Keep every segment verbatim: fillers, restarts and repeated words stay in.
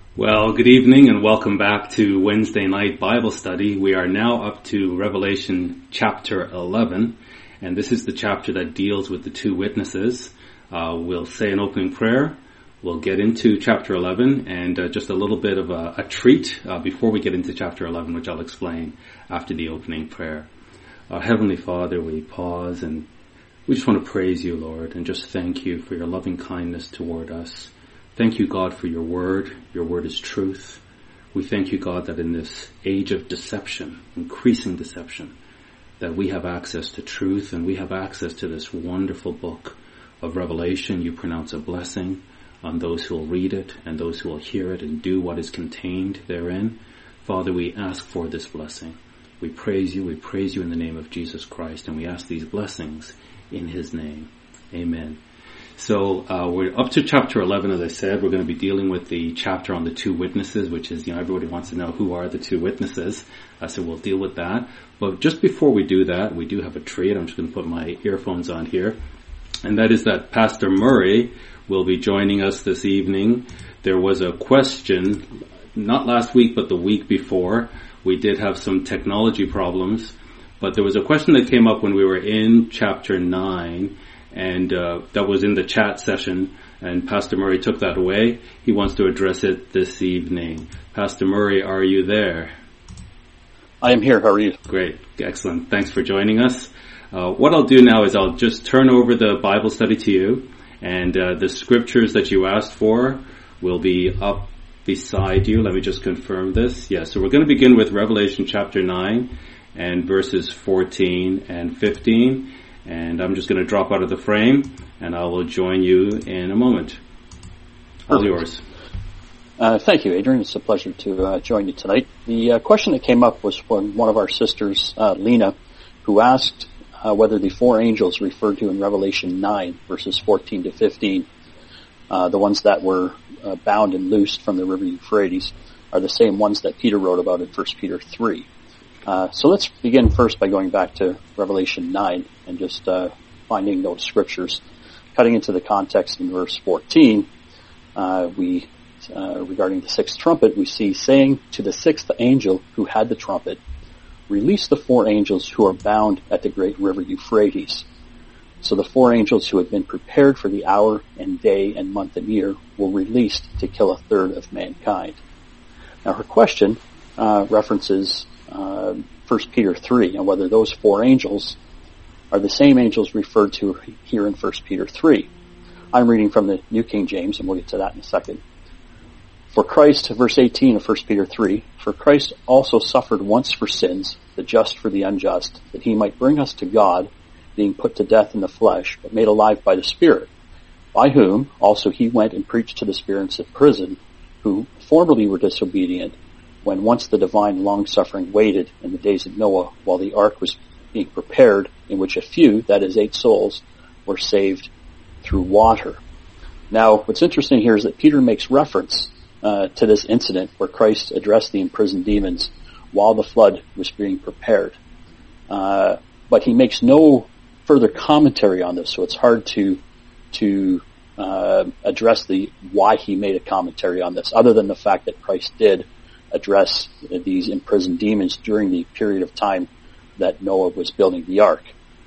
Well, good evening and welcome back to Wednesday night Bible study. We are now up to Revelation chapter eleven, and this is the chapter that deals with the two witnesses. Uh, we'll say an opening prayer. We'll get into chapter eleven and uh, just a little bit of a, a treat uh, before we get into chapter eleven, which I'll explain after the opening prayer. Uh, Heavenly Father, we pause and we just want to praise you, Lord, and just thank you for your loving kindness toward us. Thank you, God, for your word. Your word is truth. We thank you, God, that in this age of deception, increasing deception, that we have access to truth and we have access to this wonderful book of Revelation. You pronounce a blessing on those who will read it and those who will hear it and do what is contained therein. Father, we ask for this blessing. We praise you. We praise you in the name of Jesus Christ, and we ask these blessings in his name. Amen. So uh, we're up to chapter eleven, as I said. We're going to be dealing with the chapter on the two witnesses, which is, you know, everybody wants to know who are the two witnesses. Uh, so we'll deal with that. But just before we do that, we do have a treat. I'm just going to put my earphones on here. And that is that Pastor Murray will be joining us this evening. There was a question, not last week, but the week before. We did have some technology problems. But there was a question that came up when we were in chapter nine. And uh, that was in the chat session, and Pastor Murray took that away. He wants to address it this evening. Pastor Murray, are you there? I am here. How are you? Great. Excellent. Thanks for joining us. Uh, what I'll do now is I'll just turn over the Bible study to you, and uh, the scriptures that you asked for will be up beside you. Let me just confirm this. Yeah, so we're going to begin with Revelation chapter nine and verses fourteen and fifteen. And I'm just going to drop out of the frame, and I will join you in a moment. All Perfect. yours. Uh, thank you, Adrian. It's a pleasure to uh, join you tonight. The uh, question that came up was from one of our sisters, uh, Lena, who asked uh, whether the four angels referred to in Revelation nine, verses fourteen to fifteen, uh, the ones that were uh, bound and loosed from the river Euphrates, are the same ones that Peter wrote about in First Peter three. Uh, so let's begin first by going back to Revelation nine and just uh, finding those scriptures. Cutting into the context in verse fourteen, uh, we, uh, regarding the sixth trumpet, we see saying to the sixth angel who had the trumpet, "Release the four angels who are bound at the great river Euphrates." So the four angels who had been prepared for the hour and day and month and year were released to kill a third of mankind. Now her question uh, references Uh, First Peter three, and whether those four angels are the same angels referred to here in First Peter three. I'm reading from the New King James, and we'll get to that in a second. For Christ, verse eighteen of First Peter three, for Christ also suffered once for sins, the just for the unjust, that he might bring us to God, being put to death in the flesh, but made alive by the Spirit, by whom also he went and preached to the spirits of prison, who formerly were disobedient, when once the divine long-suffering waited in the days of Noah while the ark was being prepared, in which a few, that is eight souls, were saved through water. Now, what's interesting here is that Peter makes reference uh, to this incident where Christ addressed the imprisoned demons while the flood was being prepared. Uh, but he makes no further commentary on this, so it's hard to to uh, address the why he made a commentary on this, other than the fact that Christ did address these imprisoned demons during the period of time that Noah was building the ark.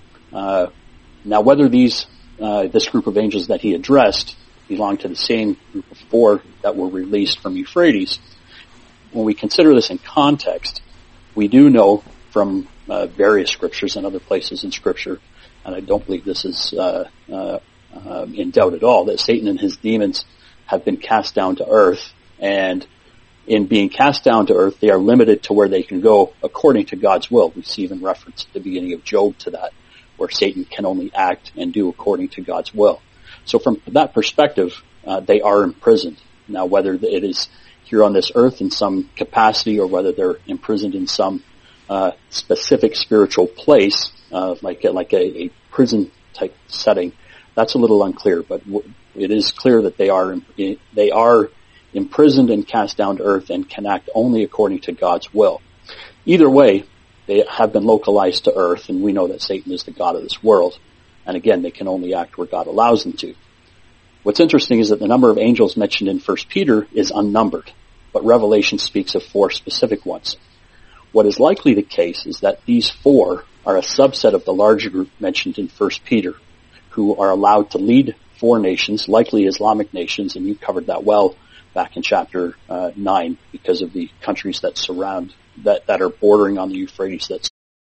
Uh, now, whether these uh, this group of angels that he addressed belong to the same group of four that were released from Euphrates, when we consider this in context, we do know from uh, various scriptures and other places in Scripture, and I don't believe this is uh, uh, uh, in doubt at all, that Satan and his demons have been cast down to earth, and in being cast down to earth, they are limited to where they can go according to God's will. We see even reference at the beginning of Job to that, where Satan can only act and do according to God's will. So from that perspective, uh, they are imprisoned. Now, whether it is here on this earth in some capacity or whether they're imprisoned in some uh, specific spiritual place, uh, like, like a, a prison-type setting, that's a little unclear. But it is clear that they are they are imprisoned and cast down to earth and can act only according to God's will. Either way, they have been localized to earth, and we know that Satan is the god of this world. And again, they can only act where God allows them to. What's interesting is that the number of angels mentioned in First Peter is unnumbered. but Revelation speaks of four specific ones. What is likely the case is that these four are a subset of the larger group mentioned in First Peter, who are allowed to lead four nations, likely Islamic nations, and you covered that well back in chapter uh, nine, because of the countries that surround, that, that are bordering on the Euphrates, that's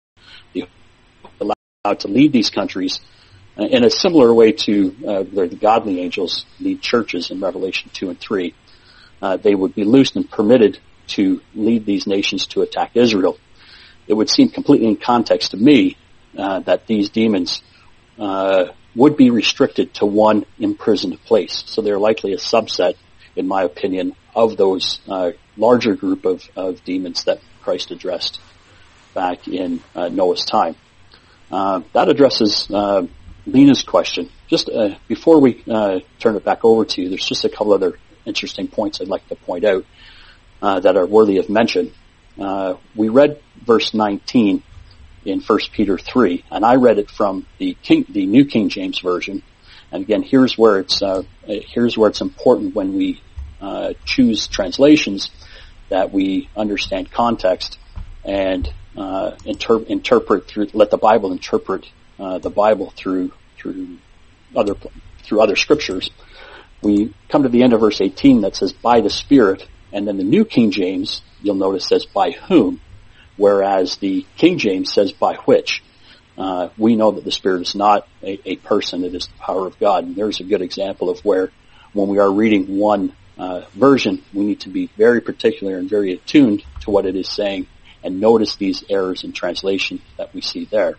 allowed to lead these countries uh, in a similar way to uh, where the godly angels lead churches in Revelation two and three. Uh, they would be loosed and permitted to lead these nations to attack Israel. It would seem completely in context to me uh, that these demons uh, would be restricted to one imprisoned place. So they're likely a subset, in my opinion, of those uh, larger group of, of demons that Christ addressed back in uh, Noah's time. Uh, that addresses uh, Lena's question. Just uh, before we uh, turn it back over to you, there's just a couple other interesting points I'd like to point out uh, that are worthy of mention. Uh, we read verse nineteen in First Peter three, and I read it from the King, the New King James Version. And again, here's where it's uh, here's where it's important when we uh, choose translations that we understand context and uh, inter- interpret through. Let the Bible interpret uh, the Bible through through other through other scriptures. We come to the end of verse eighteen that says, "By the Spirit," and then the New King James, you'll notice, says, "By whom," whereas the King James says, "By which." Uh, we know that the Spirit is not a, a person, it is the power of God. And there's a good example of where, when we are reading one uh, version, we need to be very particular and very attuned to what it is saying and notice these errors in translation that we see there.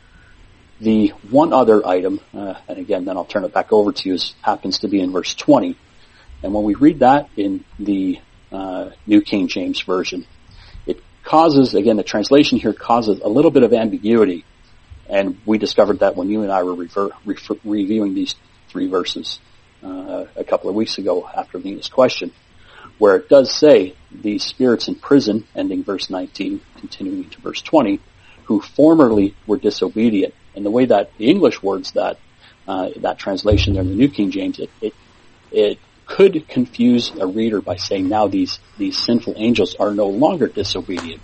The one other item, uh, and again, then I'll turn it back over to you, is, happens to be in verse twenty. And when we read that in the uh, New King James Version, it causes, again, the translation here causes a little bit of ambiguity. And we discovered that when you and I were refer, refer, reviewing these three verses uh, a couple of weeks ago after Lena's question, where it does say, "The spirits in prison," ending verse nineteen, continuing to verse twenty, "who formerly were disobedient." And the way that the English words that, uh, that translation there in the New King James, it, it, it could confuse a reader by saying now these, these sinful angels are no longer disobedient.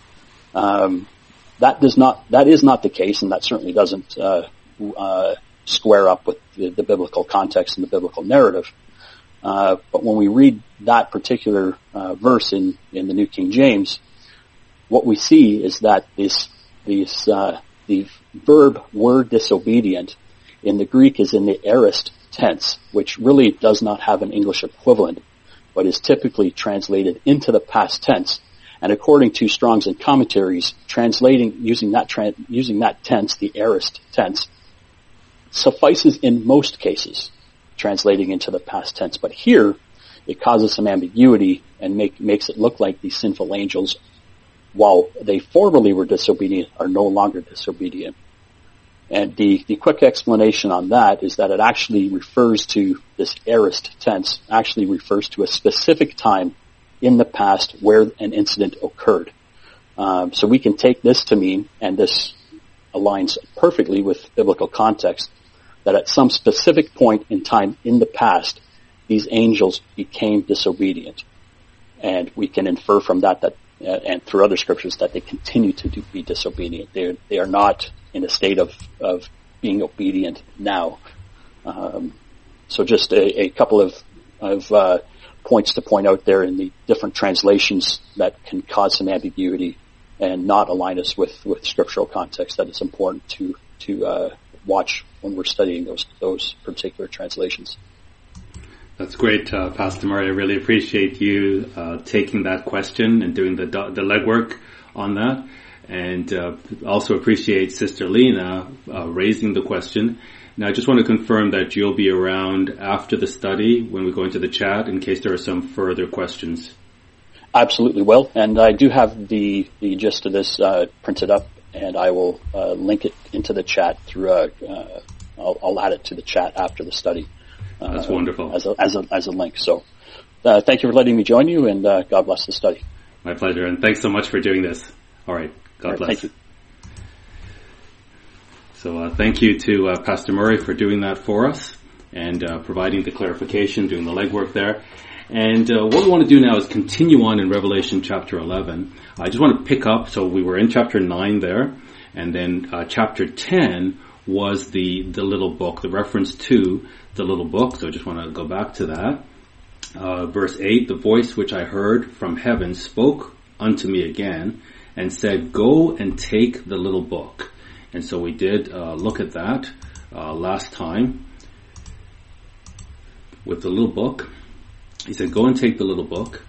Um, That does not, that is not the case, and that certainly doesn't uh, uh, square up with the, the biblical context and the biblical narrative. Uh, but when we read that particular uh, verse in, in the New King James, what we see is that this, this, uh, the verb "were disobedient" in the Greek is in the aorist tense, which really does not have an English equivalent, but is typically translated into the past tense. And according to Strong's and commentaries, translating, using that, tra- using that tense, the aorist tense, suffices in most cases, translating into the past tense. But here, it causes some ambiguity and make, makes it look like these sinful angels, while they formerly were disobedient, are no longer disobedient. And the, the quick explanation on that is that it actually refers to, this aorist tense, actually refers to a specific time in the past where an incident occurred. Um, so we can take this to mean, and this aligns perfectly with biblical context, that at some specific point in time in the past, these angels became disobedient. And we can infer from that, that uh, and through other scriptures, that they continue to do, be disobedient. They they are not in a state of, of being obedient now. Um, so just a, a couple of, of uh, points to point out there in the different translations that can cause some ambiguity and not align us with, with scriptural context that is important to to uh, watch when we're studying those those particular translations. That's great, uh, Pastor Murray. I really appreciate you uh, taking that question and doing the the legwork on that, and uh, also appreciate Sister Lena uh, raising the question. Now, I just want to confirm that you'll be around after the study when we go into the chat in case there are some further questions. Absolutely will, and I do have the, the gist of this uh, printed up, and I will uh, link it into the chat through. Uh, uh, I'll, I'll add it to the chat after the study. Uh, That's wonderful. As a as a as a link. So, uh, thank you for letting me join you, and uh, God bless the study. My pleasure, and thanks so much for doing this. All right, God All right, bless. Thank you. So uh, thank you to uh, Pastor Murray for doing that for us and uh, providing the clarification, doing the legwork there. And uh, what we want to do now is continue on in Revelation chapter eleven. I just want to pick up, so we were in chapter nine there, and then uh, chapter ten was the, the little book, the reference to the little book, so I just want to go back to that. Uh, verse eight, the voice which I heard from heaven spoke unto me again, and said, go and take the little book. And so we did uh, look at that uh, last time with the little book. He said, go and take the little book,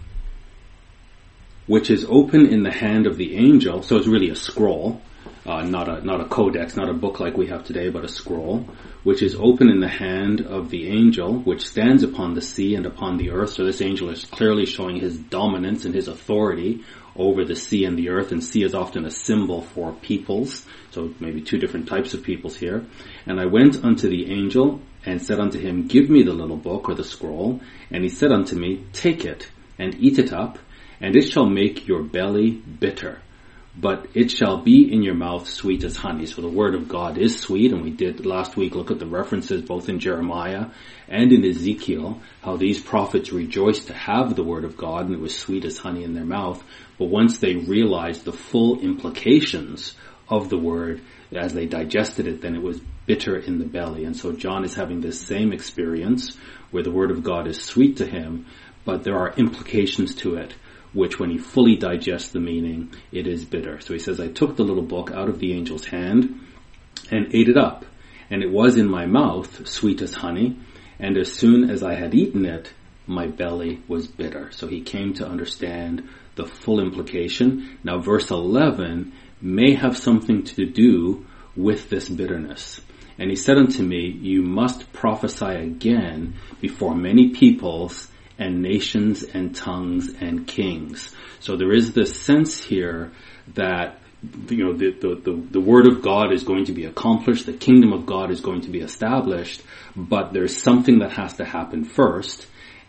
which is open in the hand of the angel. So it's really a scroll, uh, not a not a codex, not a book like we have today, but a scroll, which is open in the hand of the angel, which stands upon the sea and upon the earth. So this angel is clearly showing his dominance and his authority over the sea and the earth, and sea is often a symbol for peoples, so maybe two different types of peoples here. And I went unto the angel, and said unto him, give me the little book, or the scroll. And he said unto me, take it, and eat it up, and it shall make your belly bitter, but it shall be in your mouth sweet as honey. So the word of God is sweet, and we did last week look at the references both in Jeremiah and in Ezekiel, how these prophets rejoiced to have the word of God, and it was sweet as honey in their mouth. But once they realized the full implications of the word, as they digested it, then it was bitter in the belly. And so John is having this same experience where the word of God is sweet to him, but there are implications to it, which when he fully digests the meaning, it is bitter. So he says, I took the little book out of the angel's hand and ate it up, and it was in my mouth sweet as honey, and as soon as I had eaten it, my belly was bitter. So he came to understand the full implication. Now verse eleven may have something to do with this bitterness. And he said unto me, you must prophesy again before many peoples and nations and tongues and kings. So there is this sense here that, you know, the, the, the, the word of God is going to be accomplished, the kingdom of God is going to be established, but there's something that has to happen first,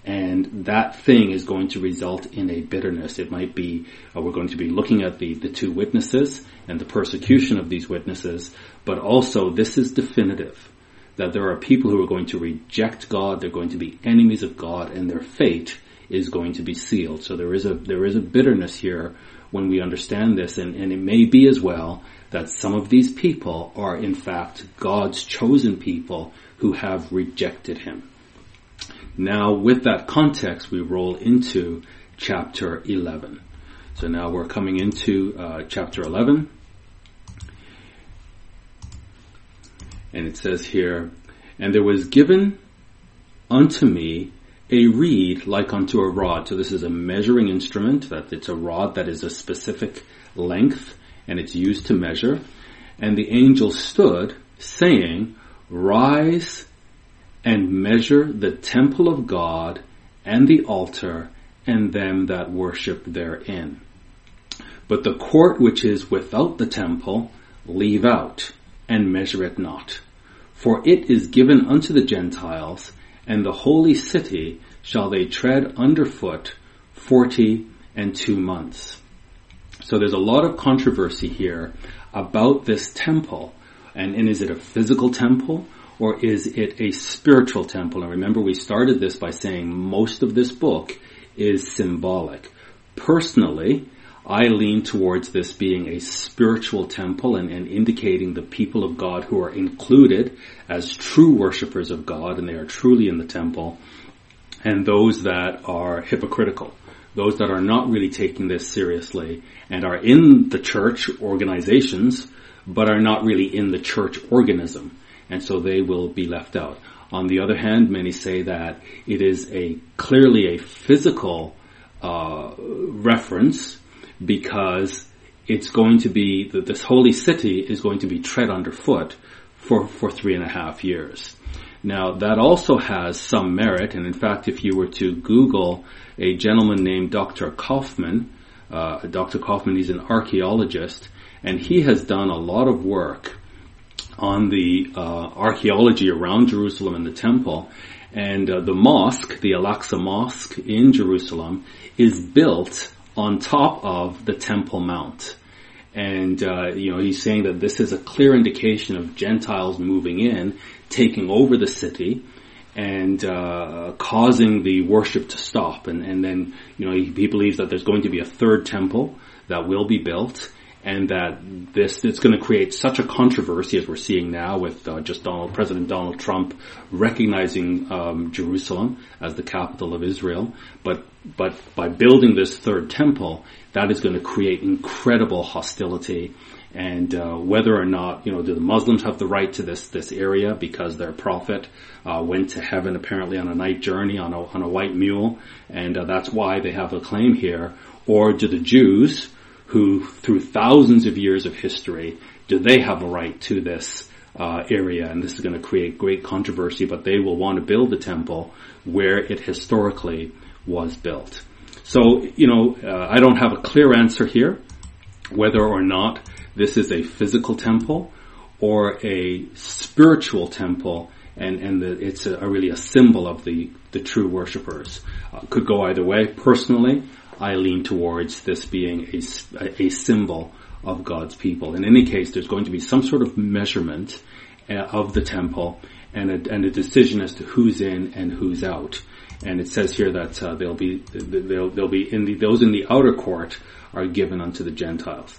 and that thing is going to result in a bitterness. It might be, uh, we're going to be looking at the, the two witnesses and the persecution of these witnesses, but also this is definitive, that there are people who are going to reject God, they're going to be enemies of God, and their fate is going to be sealed. So there is a, there is a bitterness here when we understand this, and, and it may be as well that some of these people are in fact God's chosen people who have rejected him. Now, with that context, we roll into chapter eleven. So now we're coming into uh, chapter eleven. And it says here, and there was given unto me a reed like unto a rod. So this is a measuring instrument, that it's a rod that is a specific length, and it's used to measure. And the angel stood, saying, rise and measure the temple of God and the altar and them that worship therein. But the court which is without the temple leave out, and measure it not. For it is given unto the Gentiles, and the holy city shall they tread underfoot forty and two months. So there's a lot of controversy here about this temple. And, and is it a physical temple, or is it a spiritual temple? And remember, we started this by saying most of this book is symbolic. Personally, I lean towards this being a spiritual temple, and, and indicating the people of God who are included as true worshipers of God, and they are truly in the temple, and those that are hypocritical, those that are not really taking this seriously and are in the church organizations, but are not really in the church organism. And so they will be left out. On the other hand, many say that it is a clearly a physical uh, reference, because it's going to be, that this holy city is going to be tread underfoot for, for three and a half years. Now, that also has some merit, and in fact, if you were to Google a gentleman named Doctor Kaufman, uh, Doctor Kaufman, he's an archaeologist, and he has done a lot of work on the uh, archaeology around Jerusalem and the temple. And uh, the mosque, the Al-Aqsa Mosque in Jerusalem, is built on top of the Temple Mount. And, uh, you know, he's saying that this is a clear indication of Gentiles moving in, taking over the city, and uh, causing the worship to stop. And, and then, you know, he, he believes that there's going to be a third temple that will be built, and that this it's going to create such a controversy as we're seeing now with uh, just Donald, President Donald Trump recognizing um, Jerusalem as the capital of Israel. But but by building this third temple, that is going to create incredible hostility. And uh, whether or not, you know, do the Muslims have the right to this this area because their prophet uh, went to heaven apparently on a night journey on a on a white mule, and uh, that's why they have a claim here, or do the Jews, who through thousands of years of history, do they have a right to this uh, area? And this is going to create great controversy, but they will want to build the temple where it historically was built. So, you know, uh, I don't have a clear answer here, whether or not this is a physical temple or a spiritual temple, and, and the, it's a, a really a symbol of the, the true worshipers. Uh, could go either way. Personally, I lean towards this being a, a symbol of God's people. In any case, there's going to be some sort of measurement uh, of the temple and a, and a decision as to who's in and who's out. And it says here that uh, they'll be they'll, they'll be in the, those in the outer court are given unto the Gentiles.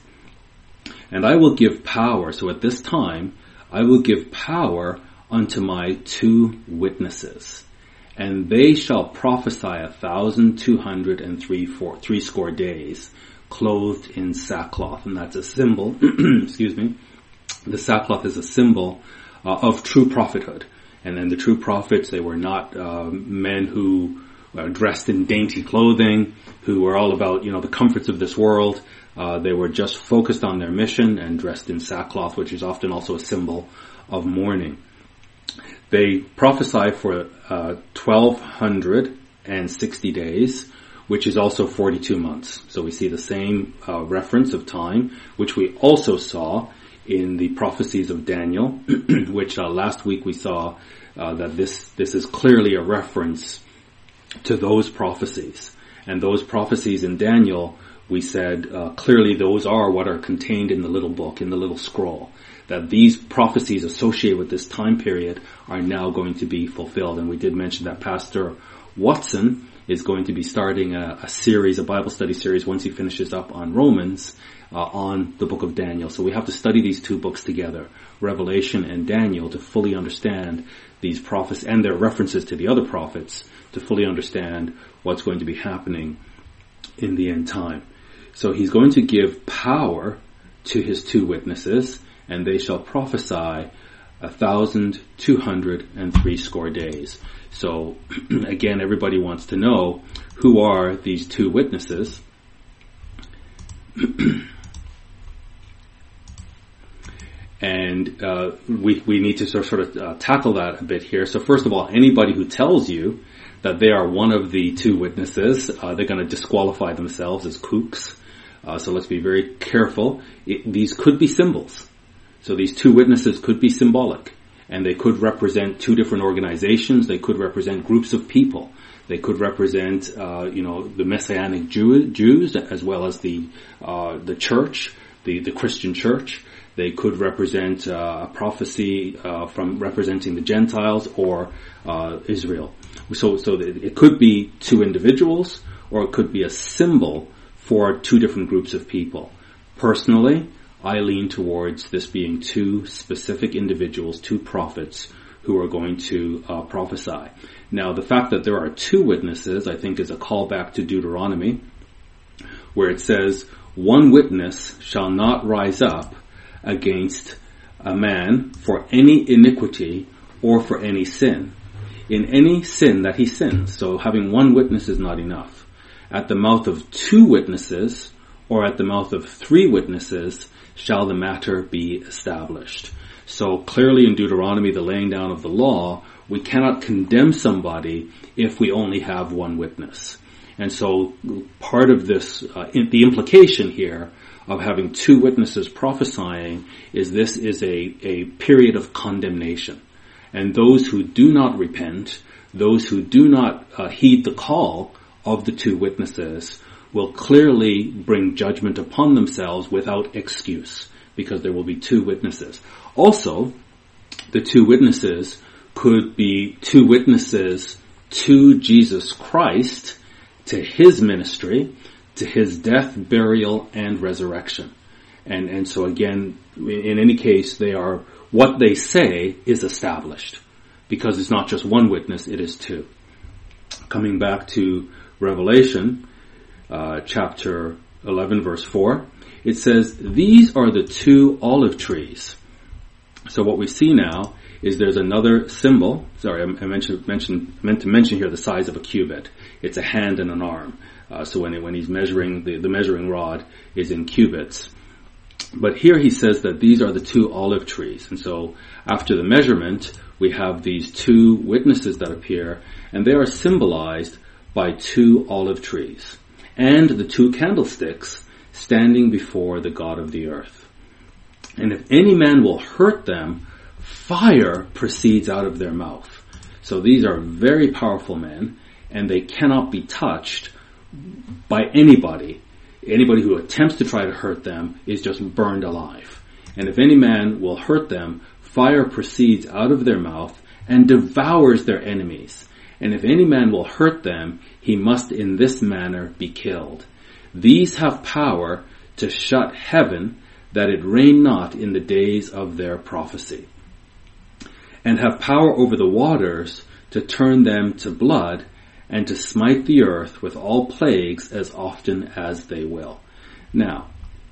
And I will give power. So at this time, I will give power unto my two witnesses. And they shall prophesy a thousand two hundred and three four, three score days, clothed in sackcloth. And that's a symbol, excuse me, the sackcloth is a symbol uh, of true prophethood. And then the true prophets, they were not uh, men who were dressed in dainty clothing, who were all about, you know, the comforts of this world. Uh, they were just focused on their mission and dressed in sackcloth, which is often also a symbol of mourning. They prophesy for uh, twelve sixty days, which is also forty-two months. So we see the same uh, reference of time, which we also saw in the prophecies of Daniel, which uh, last week we saw uh, that this this is clearly a reference to those prophecies. And those prophecies in Daniel, we said uh, clearly those are what are contained in the little book, in the little scroll. That these prophecies associated with this time period are now going to be fulfilled. And we did mention that Pastor Watson is going to be starting a, a series, a Bible study series, once he finishes up on Romans, uh, on the book of Daniel. So we have to study these two books together, Revelation and Daniel, to fully understand these prophets and their references to the other prophets, to fully understand what's going to be happening in the end time. So he's going to give power to his two witnesses, and they shall prophesy a thousand two hundred and three score days. So again, everybody wants to know, who are these two witnesses? And uh, we we need to sort of, sort of uh, tackle that a bit here. So first of all, anybody who tells you that they are one of the two witnesses, uh, they're going to disqualify themselves as kooks. Uh, so let's be very careful. It, these could be symbols. So these two witnesses could be symbolic, and they could represent two different organizations. They could represent groups of people. They could represent, uh, you know, the Messianic Jew, Jews as well as the uh, the church, the the Christian church. They could represent uh, a prophecy uh, from representing the Gentiles or uh, Israel. So, so it could be two individuals, or it could be a symbol for two different groups of people. Personally, I lean towards this being two specific individuals, two prophets, who are going to uh, prophesy. Now, the fact that there are two witnesses, I think, is a callback to Deuteronomy, where it says, "One witness shall not rise up against a man for any iniquity or for any sin, in any sin that he sins." So having one witness is not enough. At the mouth of two witnesses, or at the mouth of three witnesses, shall the matter be established. So clearly in Deuteronomy, the laying down of the law, we cannot condemn somebody if we only have one witness. And so part of this, uh, in, the implication here of having two witnesses prophesying is this is a, a period of condemnation. And those who do not repent, those who do not uh, heed the call of the two witnesses, will clearly bring judgment upon themselves without excuse, because there will be two witnesses. Also, the two witnesses could be two witnesses to Jesus Christ, to his ministry, to his death, burial, and resurrection. And, and so again, in any case, they are, what they say is established. Because it's not just one witness, it is two. Coming back to Revelation, uh, chapter eleven, verse four, it says, "These are the two olive trees." So what we see now is there's another symbol. Sorry, I mentioned, mentioned, meant to mention here the size of a cubit. It's a hand and an arm. Uh, so when, it, when he's measuring, the, the measuring rod is in cubits. But here he says that these are the two olive trees. And so after the measurement, we have these two witnesses that appear, and they are symbolized by two olive trees and the two candlesticks standing before the God of the earth. And if any man will hurt them, fire proceeds out of their mouth. So these are very powerful men, and they cannot be touched by anybody. Anybody who attempts to try to hurt them is just burned alive. And if any man will hurt them, fire proceeds out of their mouth and devours their enemies. And if any man will hurt them, he must in this manner be killed. These have power to shut heaven, that it rain not in the days of their prophecy, and have power over the waters to turn them to blood, and to smite the earth with all plagues as often as they will. Now,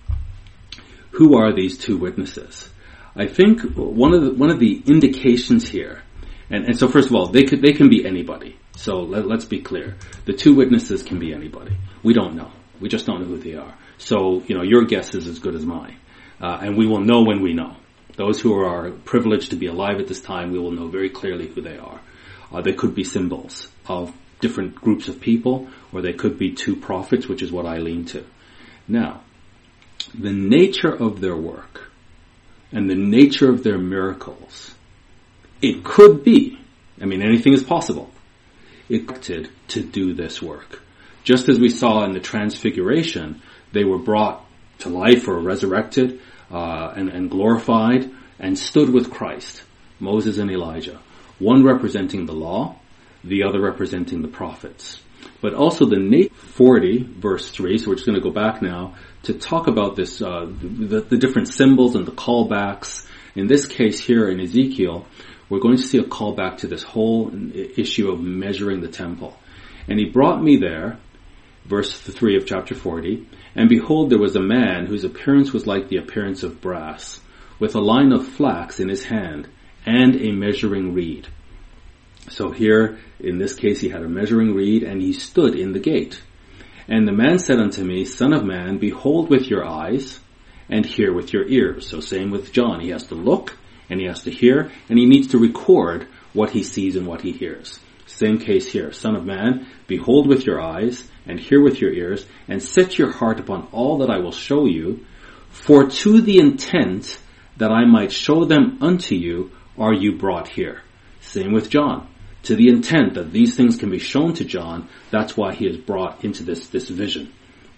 who are these two witnesses? I think one of the, one of the indications here, and, and so first of all, they could they can be anybody. So let, let's be clear. The two witnesses can be anybody. We don't know. We just don't know who they are. So, you know, your guess is as good as mine. Uh, and we will know when we know. Those who are privileged to be alive at this time, we will know very clearly who they are. Uh, they could be symbols of different groups of people, or they could be two prophets, which is what I lean to. Now, the nature of their work and the nature of their miracles, it could be, I mean, anything is possible, expected to do this work. Just as we saw in the Transfiguration, they were brought to life or resurrected uh, and, and glorified and stood with Christ, Moses and Elijah, one representing the law, the other representing the prophets. But also the nature, forty, verse three, so we're just going to go back now to talk about this, uh, the, the different symbols and the callbacks. In this case here in Ezekiel, we're going to see a callback to this whole issue of measuring the temple. And he brought me there, verse three of chapter forty, and behold, there was a man whose appearance was like the appearance of brass, with a line of flax in his hand, and a measuring reed. So here, in this case, he had a measuring reed, and he stood in the gate. And the man said unto me, Son of man, behold with your eyes, and hear with your ears. So same with John. He has to look, and he has to hear, and he needs to record what he sees and what he hears. Same case here. Son of man, behold with your eyes, and hear with your ears, and set your heart upon all that I will show you, for to the intent that I might show them unto you are you brought here. Same with John. To the intent that these things can be shown to John, that's why he is brought into this, this vision.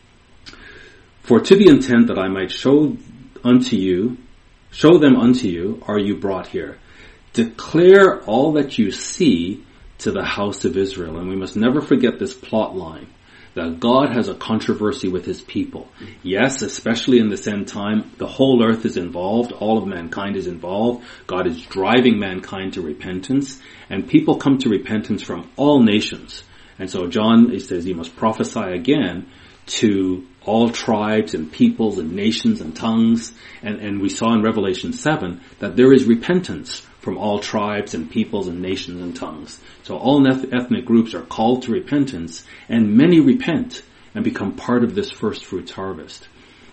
For to the intent that I might show unto you, show them unto you, are you brought here. Declare all that you see to the house of Israel. And we must never forget this plot line, that God has a controversy with his people. Yes, especially in this end time, the whole earth is involved, all of mankind is involved. God is driving mankind to repentance, and people come to repentance from all nations. And so John, he says he must prophesy again to all tribes and peoples and nations and tongues. And, and we saw in Revelation seven that there is repentance from all tribes and peoples and nations and tongues. So all ethnic groups are called to repentance, and many repent and become part of this first fruits harvest.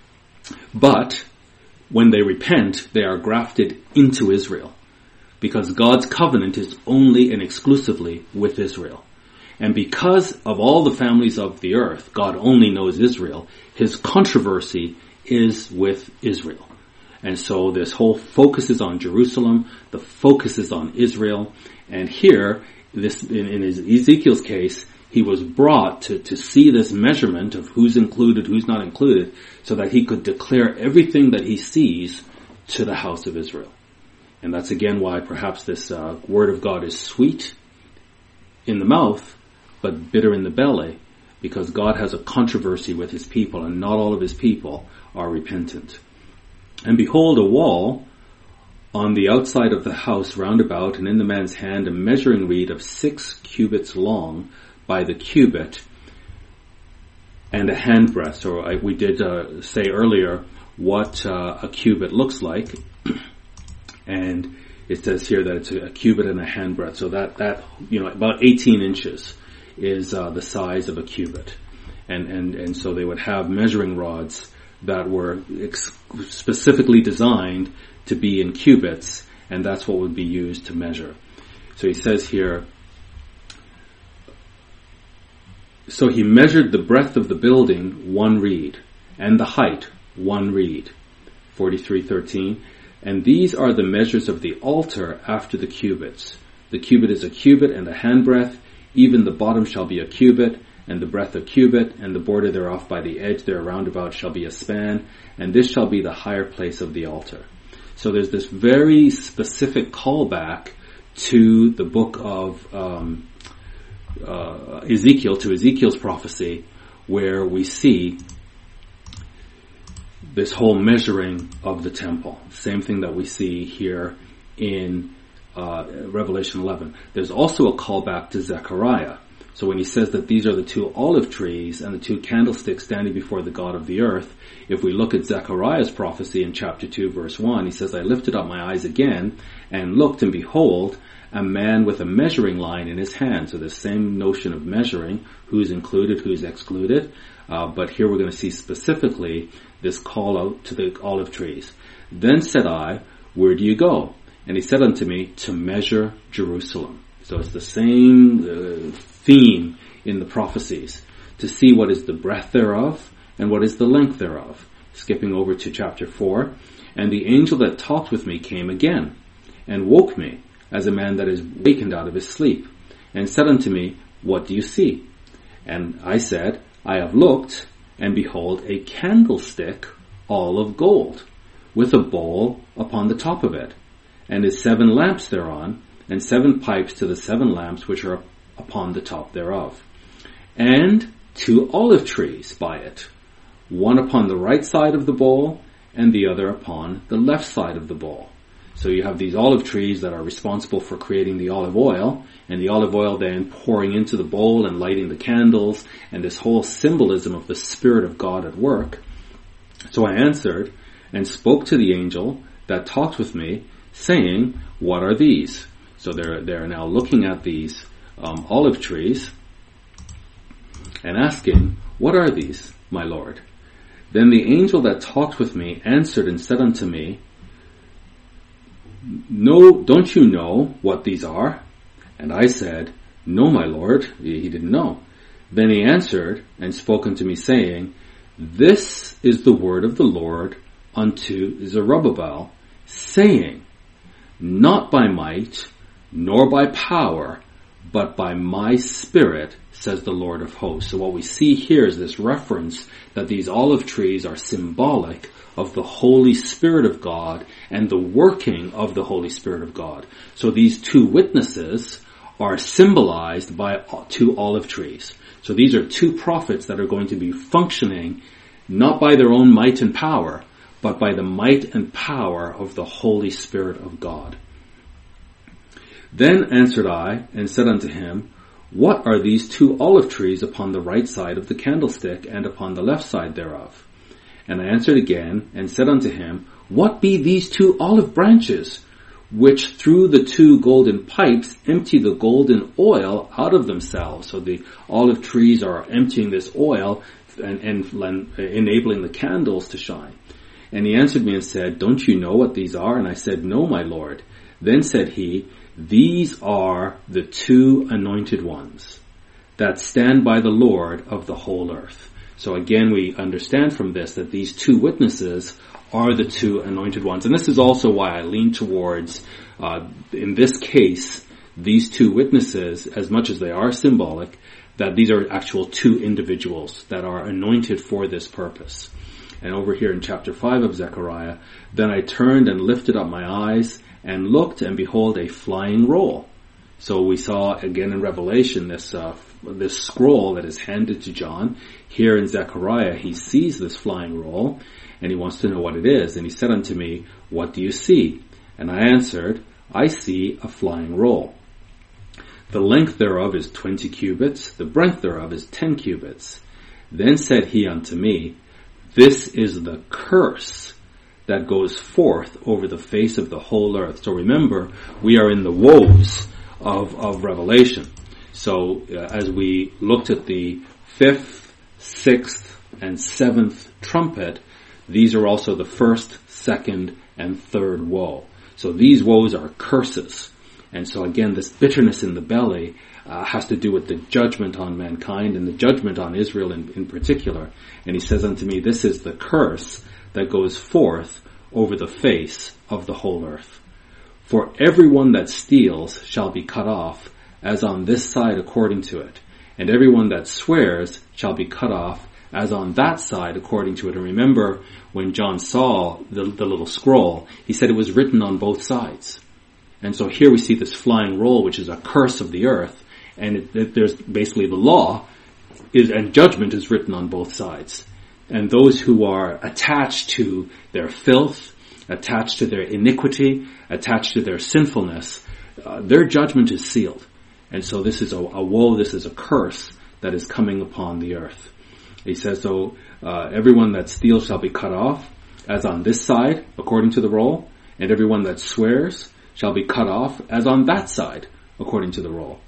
But when they repent, they are grafted into Israel, because God's covenant is only and exclusively with Israel. And because of all the families of the earth, God only knows Israel, his controversy is with Israel. And so this whole focus is on Jerusalem, the focus is on Israel, and here, this in, in Ezekiel's case, he was brought to, to see this measurement of who's included, who's not included, so that he could declare everything that he sees to the house of Israel. And that's again why perhaps this uh, word of God is sweet in the mouth, but bitter in the belly, because God has a controversy with his people, and not all of his people are repentant. And behold, a wall on the outside of the house round about, and in the man's hand a measuring reed of six cubits long by the cubit, and a handbreadth. So I, we did uh, say earlier what uh, a cubit looks like, and it says here that it's a, a cubit and a handbreadth. So that, that you know, about eighteen inches is uh, the size of a cubit. And, and, and so they would have measuring rods that were ex- specifically designed to be in cubits, and that's what would be used to measure. So he says here, so he measured the breadth of the building one reed, and the height one reed, forty-three thirteen, and these are the measures of the altar after the cubits. The cubit is a cubit and a handbreadth, even the bottom shall be a cubit, and the breadth a cubit, and the border thereof by the edge there round about shall be a span, and this shall be the higher place of the altar. So there's this very specific callback to the book of um, uh, Ezekiel, to Ezekiel's prophecy, where we see this whole measuring of the temple. Same thing that we see here in uh, Revelation eleven. There's also a callback to Zechariah. So when he says that these are the two olive trees and the two candlesticks standing before the God of the earth, if we look at Zechariah's prophecy in chapter two, verse one, he says, I lifted up my eyes again and looked, and behold, a man with a measuring line in his hand. So the same notion of measuring, who's included, who's excluded. Uh, but here we're going to see specifically this call out to the olive trees. Then said I, where do you go? And he said unto me, to measure Jerusalem. So it's the same uh, theme in the prophecies, to see what is the breadth thereof and what is the length thereof. Skipping over to chapter four. And the angel that talked with me came again, and woke me, as a man that is wakened out of his sleep, and said unto me, what do you see? And I said, I have looked, and behold, a candlestick all of gold, with a bowl upon the top of it, and his seven lamps thereon, and seven pipes to the seven lamps which are upon the top thereof, and two olive trees by it, one upon the right side of the bowl, and the other upon the left side of the bowl. So you have these olive trees that are responsible for creating the olive oil, and the olive oil then pouring into the bowl and lighting the candles, and this whole symbolism of the Spirit of God at work. So I answered and spoke to the angel that talked with me, saying, what are these? So they're, they're now looking at these um, olive trees and asking, what are these, my Lord? Then the angel that talked with me answered and said unto me, no, don't you know what these are? And I said, no, my Lord. He didn't know. Then he answered and spoke unto me, saying, this is the word of the Lord unto Zerubbabel, saying, not by might, nor by power, but by my Spirit, says the Lord of hosts. So what we see here is this reference that these olive trees are symbolic of the Holy Spirit of God and the working of the Holy Spirit of God. So these two witnesses are symbolized by two olive trees. So these are two prophets that are going to be functioning not by their own might and power, but by the might and power of the Holy Spirit of God. Then answered I and said unto him, what are these two olive trees upon the right side of the candlestick and upon the left side thereof? And I answered again and said unto him, what be these two olive branches, which through the two golden pipes empty the golden oil out of themselves? So the olive trees are emptying this oil and, and enabling the candles to shine. And he answered me and said, don't you know what these are? And I said, no, my Lord. Then said he, these are the two anointed ones that stand by the Lord of the whole earth. So again, we understand from this that these two witnesses are the two anointed ones. And this is also why I lean towards, uh, in this case, these two witnesses, as much as they are symbolic, that these are actual two individuals that are anointed for this purpose. And over here in chapter five of Zechariah, then I turned and lifted up my eyes, and looked, and behold, a flying roll. So we saw again in Revelation this uh, this scroll that is handed to John. Here in Zechariah, he sees this flying roll, and he wants to know what it is. And he said unto me, What do you see? And I answered, I see a flying roll. The length thereof is twenty cubits, the breadth thereof is ten cubits. Then said he unto me, This is the curse that goes forth over the face of the whole earth. So remember, we are in the woes of, of Revelation. So uh, as we looked at the fifth, sixth, and seventh trumpet, these are also the first, second, and third woe. So these woes are curses. And so again, this bitterness in the belly uh, has to do with the judgment on mankind and the judgment on Israel in, in particular. And he says unto me, This is the curse that goes forth over the face of the whole earth. For everyone that steals shall be cut off, as on this side according to it. And everyone that swears shall be cut off, as on that side according to it. And remember, when John saw the, the little scroll, he said it was written on both sides. And so here we see this flying roll, which is a curse of the earth, and it, it, there's basically the law is, and judgment is written on both sides. And those who are attached to their filth, attached to their iniquity, attached to their sinfulness, uh, their judgment is sealed. And so this is a, a woe, this is a curse that is coming upon the earth. He says, so uh, everyone that steals shall be cut off, as on this side, according to the roll, and everyone that swears shall be cut off, as on that side, according to the roll.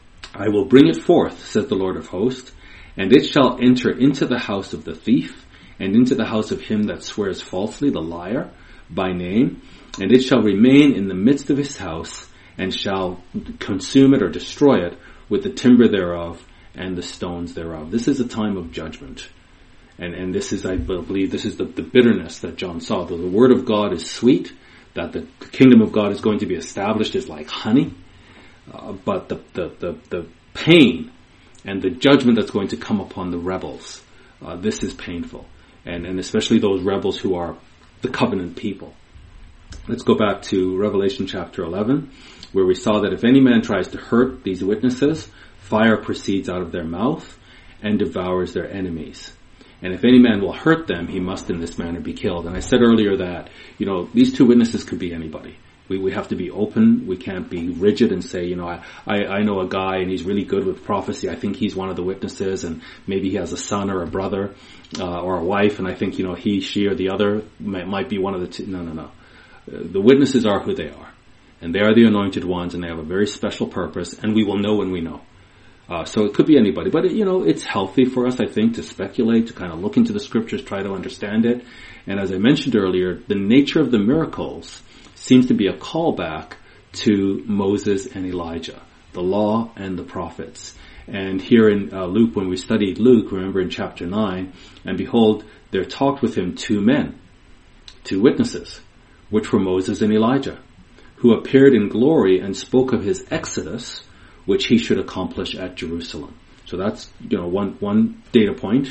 I will bring it forth, saith the Lord of hosts, and it shall enter into the house of the thief, and into the house of him that swears falsely, the liar, by name, and it shall remain in the midst of his house, and shall consume it or destroy it with the timber thereof and the stones thereof. This is a time of judgment. And, and this is, I believe, this is the, the bitterness that John saw. Though the word of God is sweet, that the kingdom of God is going to be established is like honey, uh, but the, the, the, the pain and the judgment that's going to come upon the rebels, uh, this is painful. And, and especially those rebels who are the covenant people. Let's go back to Revelation chapter eleven, where we saw that if any man tries to hurt these witnesses, fire proceeds out of their mouth and devours their enemies. And if any man will hurt them, he must in this manner be killed. And I said earlier that, you know, these two witnesses could be anybody. We we have to be open. We can't be rigid and say, you know, I, I, I know a guy and he's really good with prophecy. I think he's one of the witnesses, and maybe he has a son or a brother uh, or a wife, and I think, you know, he, she, or the other might, might be one of the two. No, no, no. Uh, the witnesses are who they are. And they are the anointed ones, and they have a very special purpose, and we will know when we know. Uh, so it could be anybody, but it, you know, it's healthy for us, I think, to speculate, to kind of look into the scriptures, try to understand it. And as I mentioned earlier, the nature of the miracles seems to be a callback to Moses and Elijah, the law and the prophets. And here in uh, Luke, when we studied Luke, remember in chapter nine, and behold, there talked with him two men, two witnesses, which were Moses and Elijah, who appeared in glory and spoke of his exodus, which he should accomplish at Jerusalem. So that's, you know, one, one data point.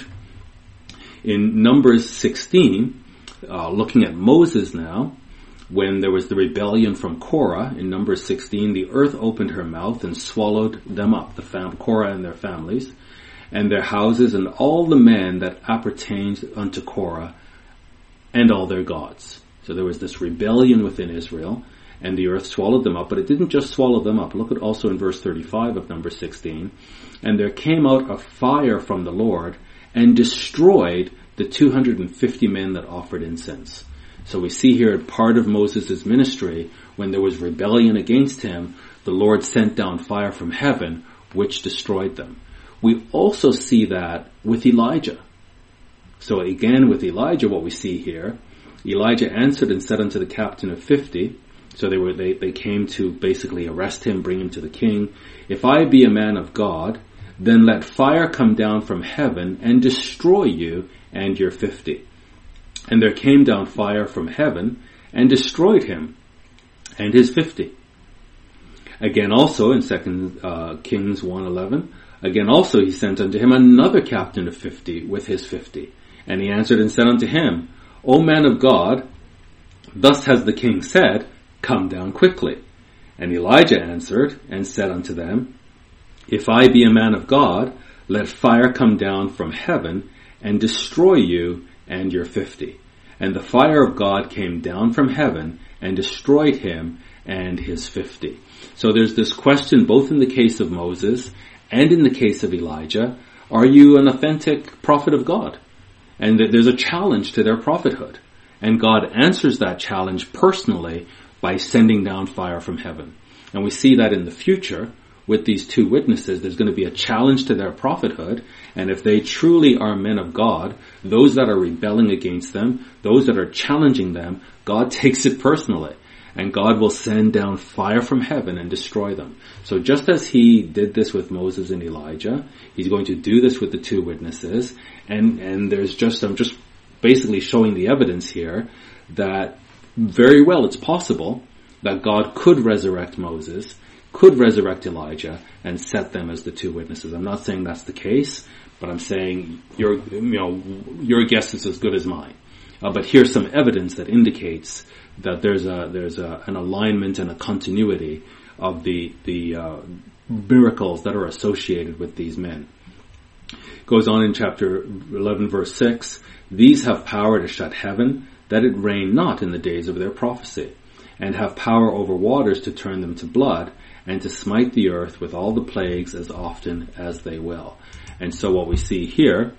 In Numbers sixteen, uh, looking at Moses now, when there was the rebellion from Korah, in Numbers sixteen, the earth opened her mouth and swallowed them up, the fam- Korah and their families, and their houses, and all the men that appertained unto Korah, and all their gods. So there was this rebellion within Israel, and the earth swallowed them up, but it didn't just swallow them up. Look at also in verse thirty-five of number sixteen. And there came out a fire from the Lord and destroyed the two hundred fifty men that offered incense. So we see here part of Moses' ministry, when there was rebellion against him, the Lord sent down fire from heaven, which destroyed them. We also see that with Elijah. So again, with Elijah, what we see here, Elijah answered and said unto the captain of fifty, so they were they, they came to basically arrest him, bring him to the king. If I be a man of God, then let fire come down from heaven and destroy you and your fifty. And there came down fire from heaven and destroyed him and his fifty. Again also in Second uh, Kings one eleven, again also he sent unto him another captain of fifty with his fifty. And he answered and said unto him, O man of God, thus has the king said, come down quickly. And Elijah answered and said unto them, If I be a man of God, let fire come down from heaven and destroy you and your fifty. And the fire of God came down from heaven and destroyed him and his fifty. So there's this question both in the case of Moses and in the case of Elijah, are you an authentic prophet of God? And there's a challenge to their prophethood. And God answers that challenge personally by sending down fire from heaven. And we see that in the future with these two witnesses, there's going to be a challenge to their prophethood. And if they truly are men of God, those that are rebelling against them, those that are challenging them, God takes it personally. And God will send down fire from heaven and destroy them. So just as he did this with Moses and Elijah, he's going to do this with the two witnesses. And, and there's just, I'm just basically showing the evidence here that very well it's possible that God could resurrect Moses, could resurrect Elijah, and set them as the two witnesses. I'm not saying that's the case, but I'm saying your, you know, your guess is as good as mine. Uh, but here's some evidence that indicates that there's a there's a, an alignment and a continuity of the the uh, miracles that are associated with these men. Goes on in chapter eleven, verse six. These have power to shut heaven, that it rain not in the days of their prophecy, and have power over waters to turn them to blood, and to smite the earth with all the plagues as often as they will. And so what we see here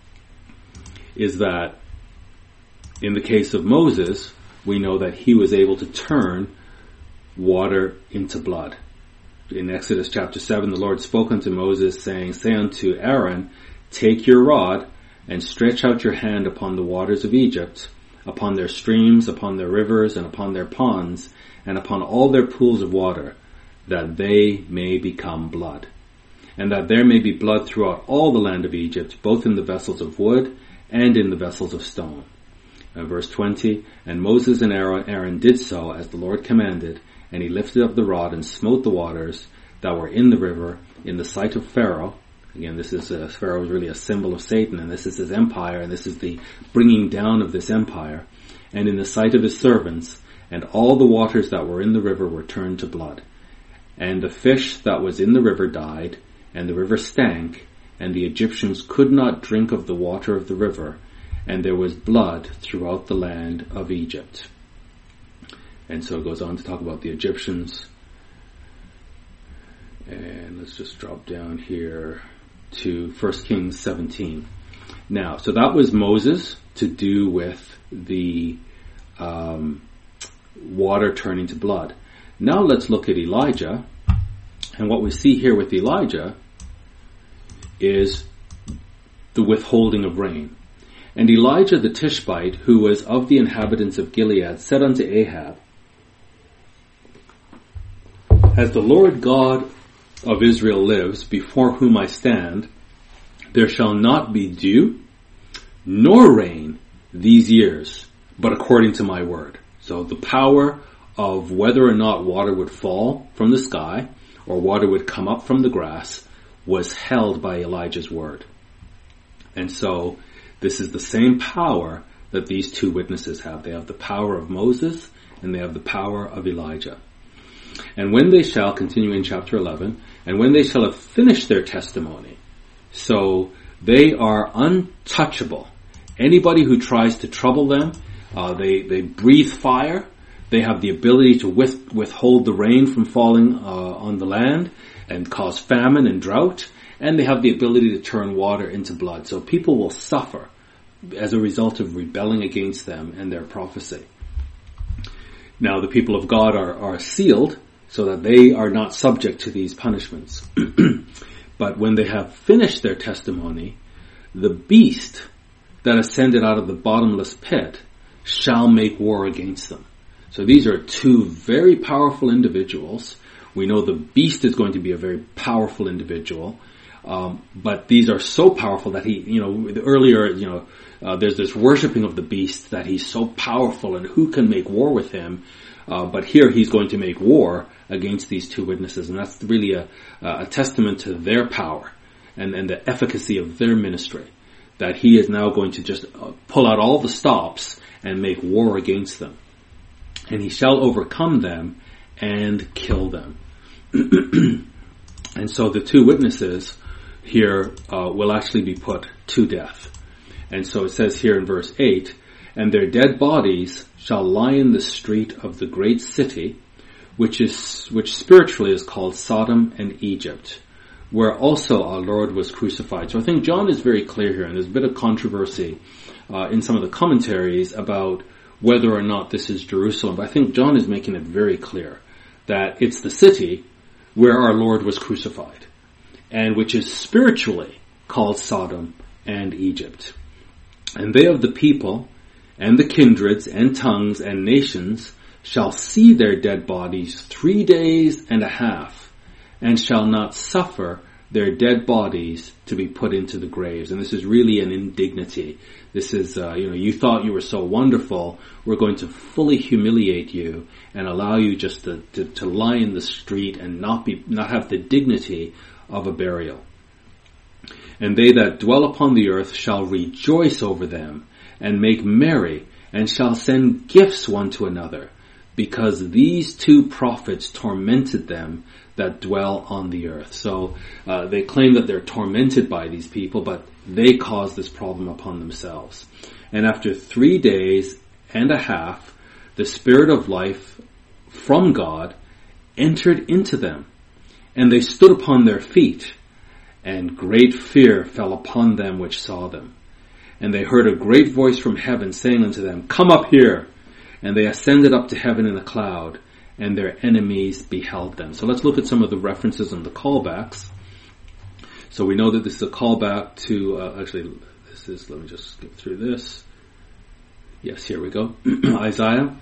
is that in the case of Moses, we know that he was able to turn water into blood. In Exodus chapter seven, the Lord spoke unto Moses, saying, Say unto Aaron, Take your rod, and stretch out your hand upon the waters of Egypt, upon their streams, upon their rivers, and upon their ponds, and upon all their pools of water, that they may become blood. And that there may be blood throughout all the land of Egypt, both in the vessels of wood and in the vessels of stone. Uh, verse twenty, And Moses and Aaron, Aaron did so as the Lord commanded, and he lifted up the rod and smote the waters that were in the river in the sight of Pharaoh. Again, this is uh, Pharaoh is really a symbol of Satan, and this is his empire, and this is the bringing down of this empire. And in the sight of his servants, and all the waters that were in the river were turned to blood. And the fish that was in the river died, and the river stank, and the Egyptians could not drink of the water of the river, and there was blood throughout the land of Egypt. And so it goes on to talk about the Egyptians. And let's just drop down here to First Kings seventeen. Now, so that was Moses to do with the um, water turning to blood. Now let's look at Elijah. And what we see here with Elijah is the withholding of rain. And Elijah the Tishbite, who was of the inhabitants of Gilead, said unto Ahab, As the Lord God of Israel lives, before whom I stand, there shall not be dew, nor rain these years, but according to my word. So the power of whether or not water would fall from the sky, or water would come up from the grass, was held by Elijah's word. And so this is the same power that these two witnesses have. They have the power of Moses, and they have the power of Elijah. And when they shall, continue in chapter eleven, and when they shall have finished their testimony, so they are untouchable. Anybody who tries to trouble them, uh, they, they breathe fire. They have the ability to with, withhold the rain from falling uh, on the land and cause famine and drought. And they have the ability to turn water into blood. So people will suffer as a result of rebelling against them and their prophecy. Now the people of God are, are sealed so that they are not subject to these punishments. But when they have finished their testimony, the beast that ascended out of the bottomless pit shall make war against them. So these are two very powerful individuals. We know the beast is going to be a very powerful individual. Um, but these are so powerful that he, you know, earlier, you know, uh, there's this worshiping of the beast that he's so powerful and who can make war with him. Uh, but here he's going to make war against these two witnesses. And that's really a, a testament to their power and, and the efficacy of their ministry. That he is now going to just pull out all the stops and make war against them. and he shall overcome them and kill them. And so the two witnesses here uh, will actually be put to death. And so it says here in verse eight, and their dead bodies shall lie in the street of the great city, which is which spiritually is called Sodom and Egypt, where also our Lord was crucified. So I think John is very clear here, and there's a bit of controversy uh, in some of the commentaries about whether or not this is Jerusalem. But I think John is making it very clear that it's the city where our Lord was crucified, and which is spiritually called Sodom and Egypt. And they of the people, and the kindreds, and tongues, and nations, shall see their dead bodies three days and a half, and shall not suffer their dead bodies to be put into the graves. And this is really an indignity. This is, uh, you know, you thought you were so wonderful, we're going to fully humiliate you and allow you just to, to, to lie in the street and not be, not have the dignity of a burial. And they that dwell upon the earth shall rejoice over them, and make merry, and shall send gifts one to another, because these two prophets tormented them that dwell on the earth. So uh, they claim that they're tormented by these people, but they caused this problem upon themselves. And after three days and a half, the Spirit of life from God entered into them, and they stood upon their feet, and great fear fell upon them which saw them. And they heard a great voice from heaven saying unto them, Come up here. And they ascended up to heaven in a cloud, and their enemies beheld them. So let's look at some of the references and the callbacks. So we know that this is a callback to, uh, actually, this is, let me just skip through this. Yes, here we go. Isaiah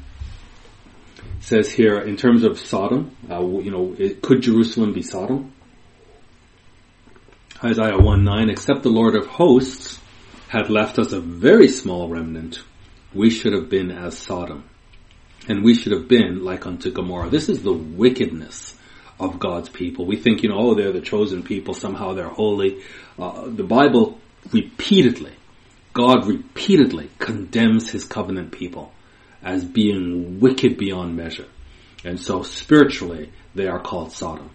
says here, in terms of Sodom, uh, you know, it, could Jerusalem be Sodom? Isaiah one nine, except the Lord of hosts had left us a very small remnant, we should have been as Sodom, and we should have been like unto Gomorrah. This is the wickedness of God's people. We think, you know, oh, they're the chosen people, somehow they're holy. Uh, the Bible repeatedly, God repeatedly condemns his covenant people as being wicked beyond measure. And so spiritually, they are called Sodom.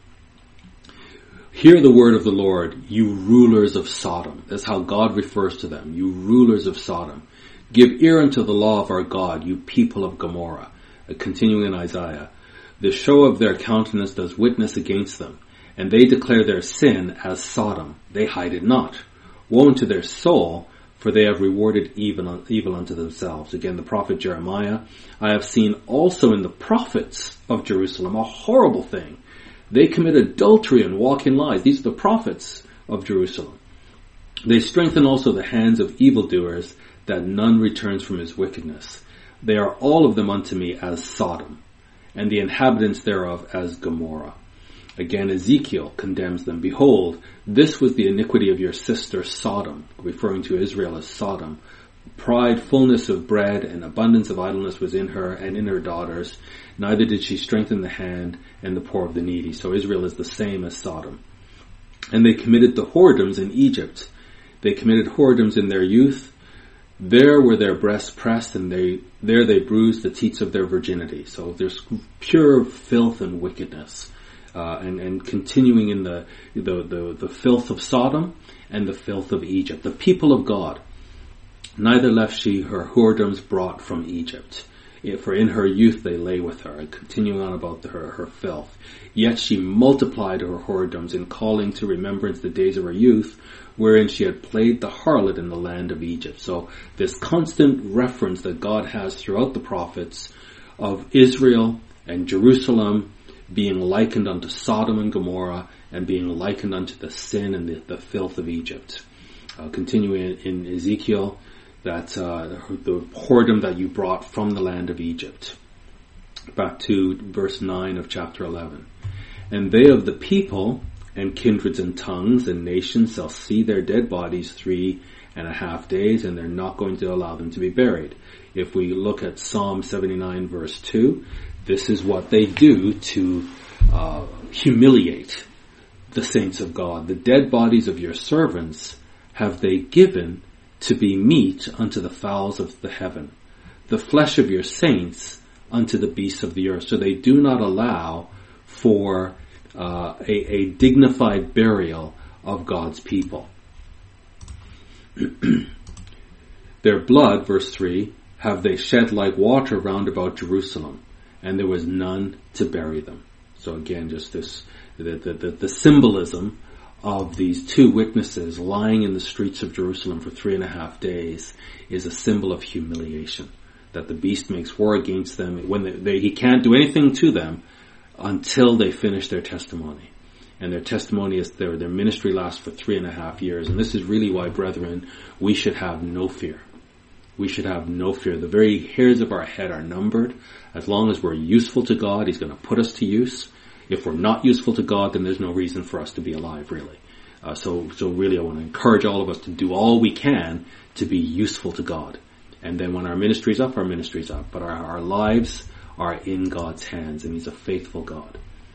Hear the word of the Lord, you rulers of Sodom. That's how God refers to them, you rulers of Sodom. Give ear unto the law of our God, you people of Gomorrah. Uh, continuing in Isaiah, the show of their countenance does witness against them, and they declare their sin as Sodom. They hide it not. Woe unto their soul, for they have rewarded evil, evil unto themselves. Again, the prophet Jeremiah, I have seen also in the prophets of Jerusalem a horrible thing. They commit adultery and walk in lies. These are the prophets of Jerusalem. They strengthen also the hands of evildoers, that none returns from his wickedness. They are all of them unto me as Sodom, and the inhabitants thereof as Gomorrah. Again, Ezekiel condemns them. Behold, this was the iniquity of your sister Sodom, referring to Israel as Sodom. Pride, fullness of bread, and abundance of idleness was in her and in her daughters. Neither did she strengthen the hand and the poor of the needy. So Israel is the same as Sodom. And they committed the whoredoms in Egypt. They committed whoredoms in their youth. There were their breasts pressed, and they there they bruised the teats of their virginity. So there's pure filth and wickedness, uh, and and continuing in the, the the the filth of Sodom and the filth of Egypt. The people of God, neither left she her whoredoms brought from Egypt, for in her youth they lay with her. And continuing on about the, her her filth, yet she multiplied her whoredoms in calling to remembrance the days of her youth, wherein she had played the harlot in the land of Egypt. So this constant reference that God has throughout the prophets of Israel and Jerusalem being likened unto Sodom and Gomorrah, and being likened unto the sin and the, the filth of Egypt. Uh, continuing in, in Ezekiel, that uh, the whoredom that you brought from the land of Egypt. Back to verse nine of chapter eleven. And they of the people and kindreds and tongues and nations shall see their dead bodies three and a half days, and they're not going to allow them to be buried. If we look at Psalm seventy-nine verse two, this is what they do to uh, humiliate the saints of God. The dead bodies of your servants have they given to be meat unto the fowls of the heaven. The flesh of your saints unto the beasts of the earth. So they do not allow for uh, a, a dignified burial of God's people. Their blood, verse three, have they shed like water round about Jerusalem, and there was none to bury them. So again, just this, the, the, the, the symbolism of these two witnesses lying in the streets of Jerusalem for three and a half days is a symbol of humiliation. That the beast makes war against them. When they, they, he can't do anything to them until they finish their testimony. And their testimony is their, their ministry lasts for three and a half years. And this is really why, brethren, we should have no fear. We should have no fear. The very hairs of our head are numbered. As long as we're useful to God, He's going to put us to use. If we're not useful to God, then there's no reason for us to be alive, really. Uh, so, so really I want to encourage all of us to do all we can to be useful to God. And then when our ministry's up, our ministry's up. But our, our lives are in God's hands, and He's a faithful God.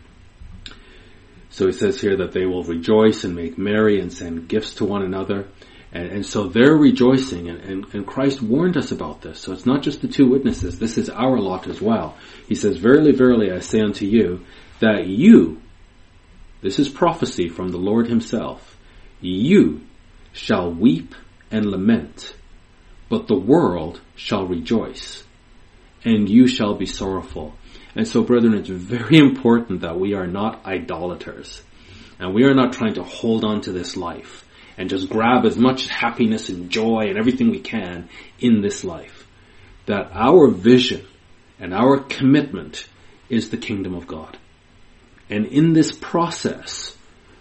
So it says here that they will rejoice and make merry and send gifts to one another. And, and so they're rejoicing, and, and, and Christ warned us about this. So it's not just the two witnesses. This is our lot as well. He says, verily, verily, I say unto you, that you, this is prophecy from the Lord Himself, you shall weep and lament, but the world shall rejoice, and you shall be sorrowful. And so, brethren, it's very important that we are not idolaters, and we are not trying to hold on to this life and just grab as much happiness and joy and everything we can in this life. That our vision and our commitment is the kingdom of God. And in this process,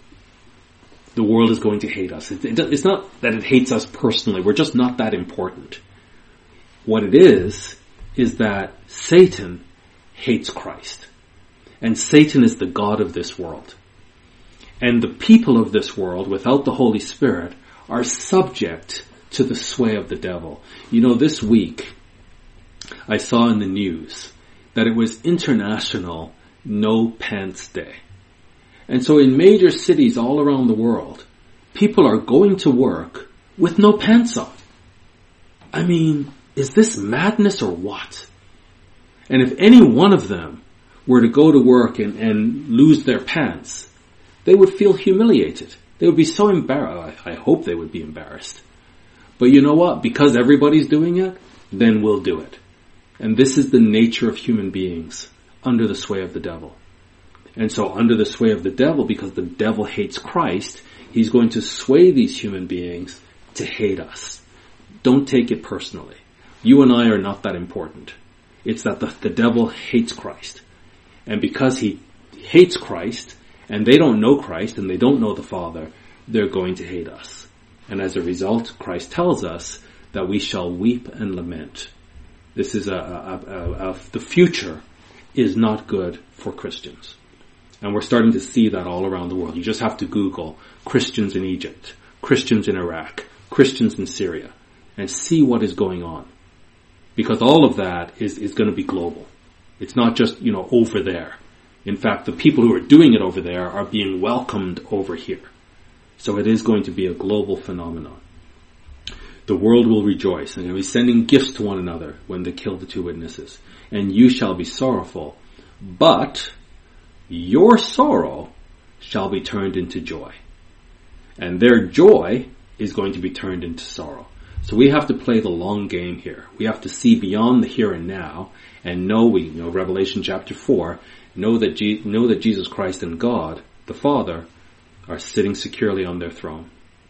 the world is going to hate us. It's not that it hates us personally. We're just not that important. What it is, is that Satan hates Christ. And Satan is the god of this world. And the people of this world, without the Holy Spirit, are subject to the sway of the devil. You know, this week, I saw in the news that it was International No Pants Day. And so in major cities all around the world, people are going to work with no pants on. I mean, is this madness or what? And if any one of them were to go to work and, and lose their pants, they would feel humiliated. They would be so embarrassed. I hope they would be embarrassed. But you know what? Because everybody's doing it, then we'll do it. And this is the nature of human beings under the sway of the devil. And so under the sway of the devil, because the devil hates Christ, he's going to sway these human beings to hate us. Don't take it personally. You and I are not that important. It's that the, the devil hates Christ. And because he hates Christ, and they don't know Christ, and they don't know the Father, they're going to hate us. And as a result, Christ tells us that we shall weep and lament. This is a, a, a, a the future is not good for Christians. And we're starting to see that all around the world. You just have to Google Christians in Egypt, Christians in Iraq, Christians in Syria, and see what is going on. Because all of that is, is going to be global. It's not just, you know, over there. In fact, the people who are doing it over there are being welcomed over here. So it is going to be a global phenomenon. The world will rejoice, and they'll be sending gifts to one another when they kill the two witnesses. And you shall be sorrowful, but your sorrow shall be turned into joy. And their joy is going to be turned into sorrow. So we have to play the long game here. We have to see beyond the here and now and know, we you know Revelation chapter four, know that Je- know that Jesus Christ and God, the Father, are sitting securely on their throne.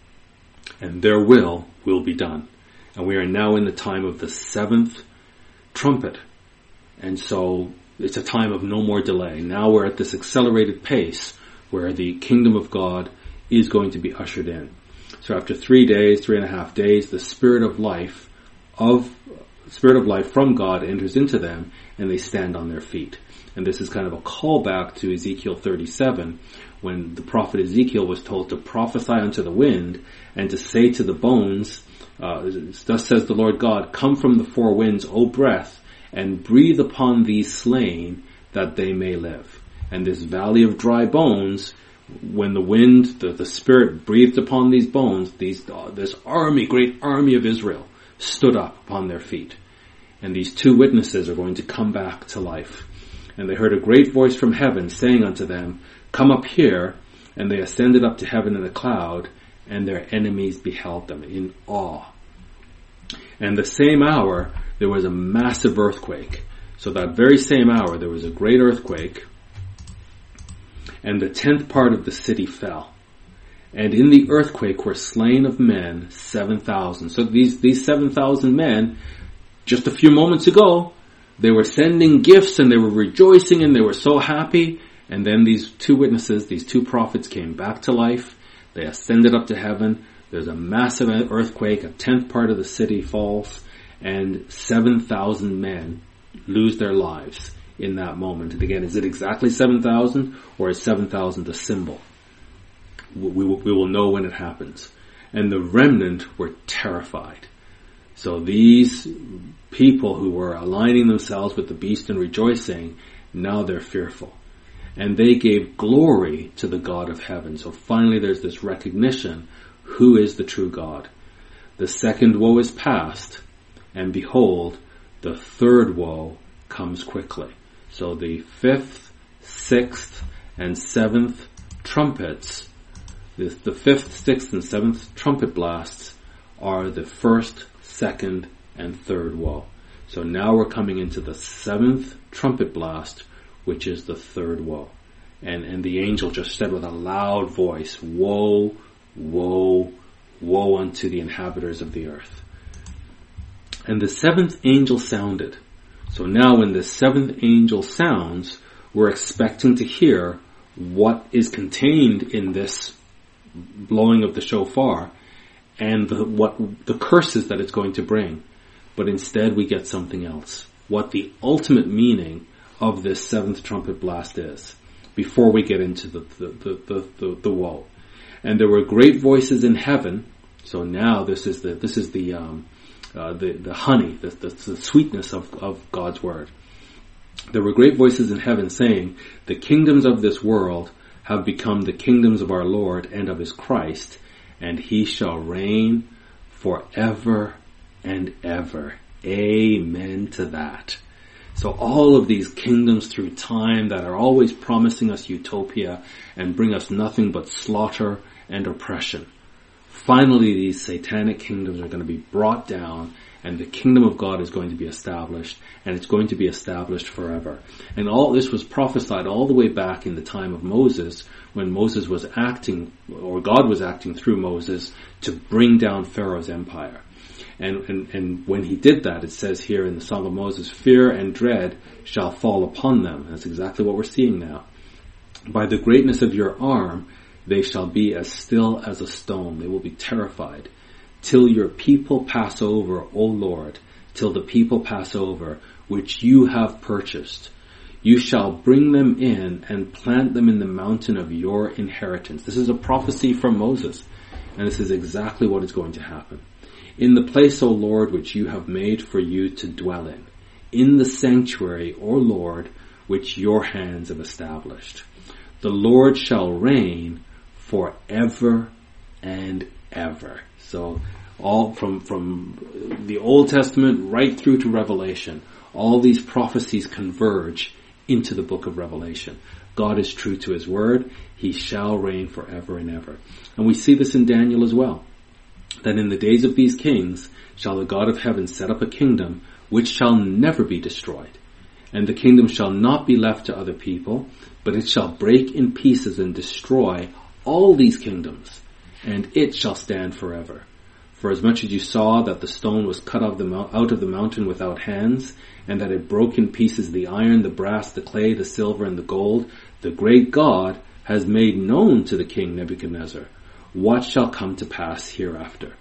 And their will will be done. And we are now in the time of the seventh trumpet. And so it's a time of no more delay. Now we're at this accelerated pace where the kingdom of God is going to be ushered in. So after three days, three and a half days, the Spirit of life of Spirit of life from God enters into them, and they stand on their feet. And this is kind of a callback to Ezekiel thirty-seven, when the prophet Ezekiel was told to prophesy unto the wind and to say to the bones, uh, thus says the Lord God, come from the four winds, O breath, and breathe upon these slain that they may live. And this valley of dry bones, when the wind, the, the Spirit breathed upon these bones, these uh, this army, great army of Israel, stood up upon their feet. and these two witnesses are going to come back to life. And they heard a great voice from heaven saying unto them, Come up here. And they ascended up to heaven in a cloud, and their enemies beheld them in awe. And the same hour, there was a massive earthquake. So that very same hour, there was a great earthquake, and the tenth part of the city fell. And in the earthquake were slain of men seven thousand. So these, these seven thousand men, just a few moments ago, they were sending gifts and they were rejoicing and they were so happy. And then these two witnesses, these two prophets came back to life. They ascended up to heaven. There's a massive earthquake. A tenth part of the city falls. And seven thousand men lose their lives in that moment. And again, is it exactly seven thousand or is seven thousand a symbol? We will, we will know when it happens. And the remnant were terrified. So these people who were aligning themselves with the beast and rejoicing, now they're fearful. And they gave glory to the God of heaven. So finally there's this recognition, who is the true God? The second woe is past, and behold, the third woe comes quickly. So the fifth, sixth, and seventh trumpets, the, the fifth, sixth, and seventh trumpet blasts are the first, second, and third woe. So now we're coming into the seventh trumpet blast, which is the third woe. And, and the angel just said with a loud voice, Woe, woe, woe unto the inhabitants of the earth. And the seventh angel sounded. So now when the seventh angel sounds, we're expecting to hear what is contained in this blowing of the shofar and the, what the curses that it's going to bring. But instead we get something else. What the ultimate meaning of this seventh trumpet blast is, before we get into the the, the, the, the, the woe. And there were great voices in heaven. So now this is the this is the um, uh, the, the honey, the, the, the sweetness of, of God's word. There were great voices in heaven saying, The kingdoms of this world have become the kingdoms of our Lord and of his Christ, and he shall reign forever and ever. Amen to that. So all of these kingdoms through time that are always promising us utopia and bring us nothing but slaughter and oppression. Finally, these satanic kingdoms are going to be brought down, and the kingdom of God is going to be established, and it's going to be established forever. And all this was prophesied all the way back in the time of Moses, when Moses was acting, or God was acting through Moses to bring down Pharaoh's empire. And, and, and when he did that, it says here in the Song of Moses, Fear and dread shall fall upon them. That's exactly what we're seeing now. By the greatness of your arm, they shall be as still as a stone. They will be terrified. Till your people pass over, O Lord, till the people pass over, which you have purchased. You shall bring them in and plant them in the mountain of your inheritance. This is a prophecy from Moses. And this is exactly what is going to happen. In the place, O Lord, which you have made for you to dwell in. In the sanctuary, O Lord, which your hands have established. The Lord shall reign forever and ever. So all from, from the Old Testament right through to Revelation, all these prophecies converge into the book of Revelation. God is true to his word. He shall reign forever and ever. And we see this in Daniel as well. That in the days of these kings shall the God of heaven set up a kingdom which shall never be destroyed. And the kingdom shall not be left to other people, but it shall break in pieces and destroy all these kingdoms, and it shall stand forever. For as much as you saw that the stone was cut out of the mountain without hands, and that it broke in pieces the iron, the brass, the clay, the silver, and the gold, the great God has made known to the king Nebuchadnezzar what shall come to pass hereafter.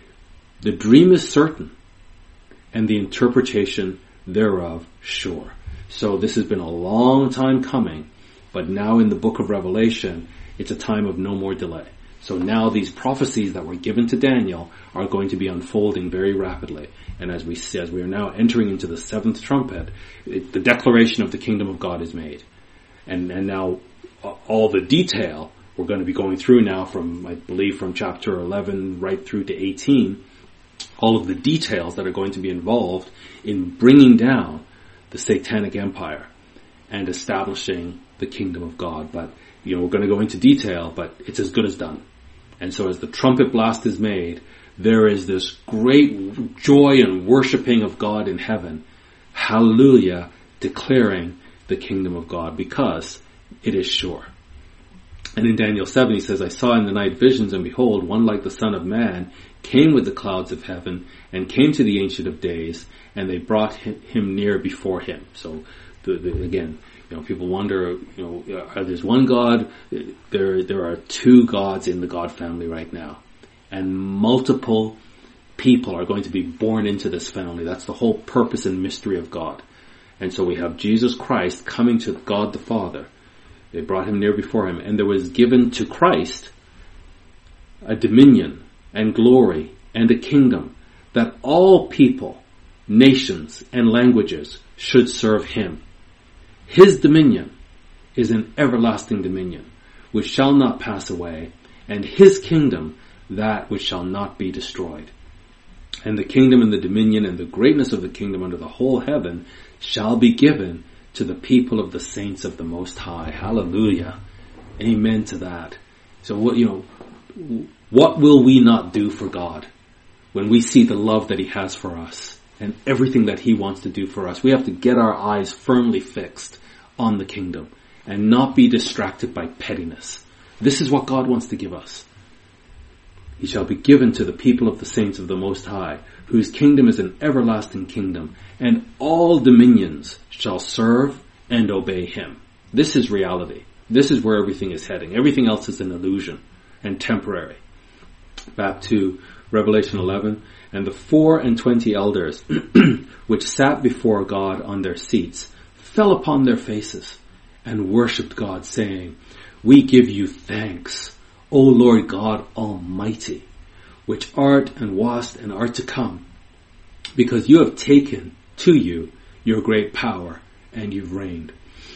The dream is certain, and the interpretation thereof sure. So this has been a long time coming, but now in the book of Revelation, it's a time of no more delay. So now these prophecies that were given to Daniel are going to be unfolding very rapidly. And as we see, as we are now entering into the seventh trumpet, it, the declaration of the kingdom of God is made. And, and now uh, all the detail we're going to be going through now from, I believe, from chapter eleven right through to eighteen. all of the details that are going to be involved in bringing down the satanic empire and establishing the kingdom of God. But, you know, we're going to go into detail, but it's as good as done. And so as the trumpet blast is made, there is this great joy and worshiping of God in heaven. Hallelujah, declaring the kingdom of God, because it is sure. And in Daniel seven he says, I saw in the night visions, and behold, one like the Son of Man came with the clouds of heaven, and came to the Ancient of Days, and they brought him near before him. So, the, the, again, you know, people wonder, you know, are there's one God? There, there are two gods in the God family right now. And multiple people are going to be born into this family. That's the whole purpose and mystery of God. And so we have Jesus Christ coming to God the Father. They brought him near before him, and there was given to Christ a dominion and glory and a kingdom, that all people, nations, and languages should serve him. His dominion is an everlasting dominion, which shall not pass away, and his kingdom that which shall not be destroyed. And the kingdom and the dominion and the greatness of the kingdom under the whole heaven shall be given to the people of the saints of the Most High. Hallelujah. Amen to that. So what, you know, what will we not do for God when we see the love that he has for us and everything that he wants to do for us? We have to get our eyes firmly fixed on the kingdom and not be distracted by pettiness. This is what God wants to give us. He shall be given to the people of the saints of the Most High, whose kingdom is an everlasting kingdom, and all dominions shall serve and obey him. This is reality. This is where everything is heading. Everything else is an illusion and temporary. Back to Revelation eleven. And the four and twenty elders which sat before God on their seats fell upon their faces and worshipped God, saying, We give you thanks, O Lord God Almighty, which art and wast and art to come, because you have taken to you your great power, and you've reigned.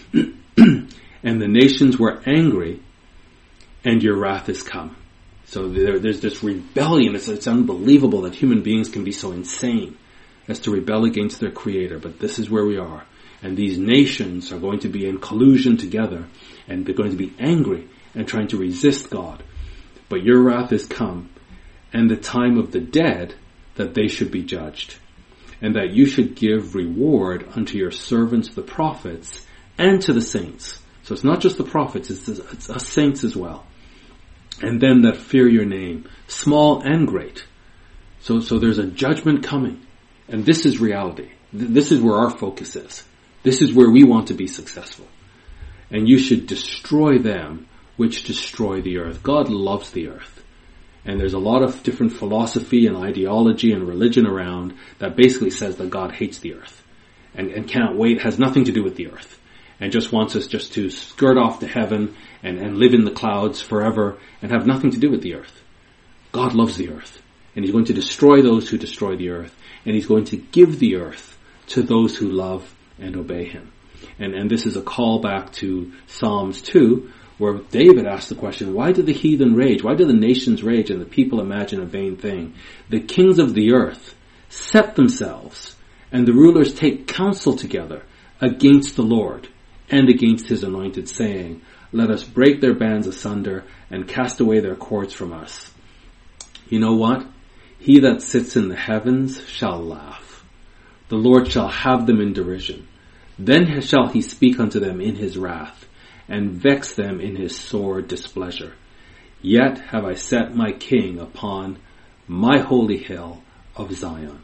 And the nations were angry, and your wrath is come. So there, there's this rebellion. It's, it's unbelievable that human beings can be so insane as to rebel against their Creator. But this is where we are. And these nations are going to be in collusion together, and they're going to be angry and trying to resist God. But your wrath is come, and the time of the dead, that they should be judged, and that you should give reward unto your servants the prophets, and to the saints. So it's not just the prophets, it's, it's us saints as well. And them that fear your name, small and great. So, so there's a judgment coming. And this is reality. This is where our focus is. This is where we want to be successful. And you should destroy them which destroy the earth. God loves the earth. And there's a lot of different philosophy and ideology and religion around that basically says that God hates the earth and, and can't wait, has nothing to do with the earth, and just wants us just to skirt off to heaven and, and live in the clouds forever and have nothing to do with the earth. God loves the earth, and he's going to destroy those who destroy the earth, and he's going to give the earth to those who love and obey him. And, and this is a call back to Psalms two, where David asked the question, why do the heathen rage? Why do the nations rage and the people imagine a vain thing? The kings of the earth set themselves, and the rulers take counsel together against the Lord and against his anointed, saying, let us break their bands asunder and cast away their cords from us. You know what? He that sits in the heavens shall laugh. The Lord shall have them in derision. Then shall he speak unto them in his wrath, and vex them in his sore displeasure. Yet have I set my king upon my holy hill of Zion.